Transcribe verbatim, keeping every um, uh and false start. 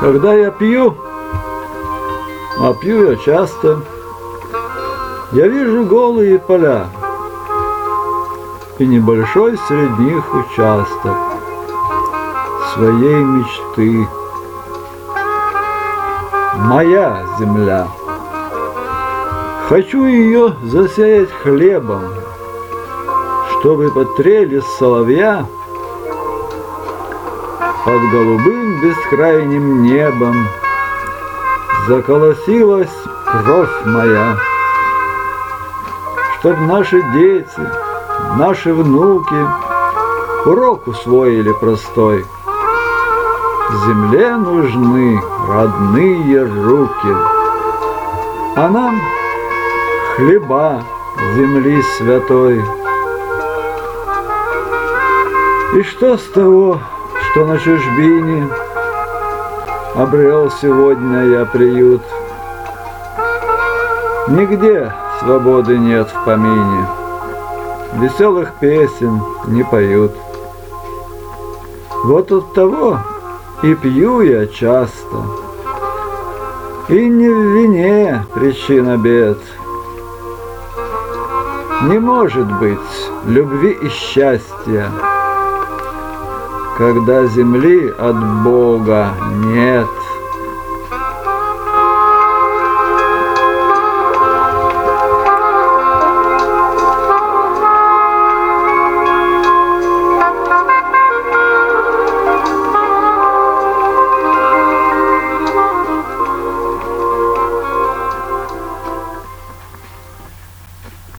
Когда я пью, а пью я часто, я вижу голые поля и небольшой среди них участок своей мечты. Моя земля. Хочу ее засеять хлебом, чтобы под трели соловья под голубым бескрайним небом заколосилась кровь моя, чтоб наши дети, наши внуки урок усвоили простой. Земле нужны родные руки, а нам хлеба земли святой. И что с того, что на чужбине обрел сегодня я приют? Нигде свободы нет в помине, веселых песен не поют. Вот от того и пью я часто, и не в вине причина бед. Не может быть любви и счастья, когда земли от Бога нет.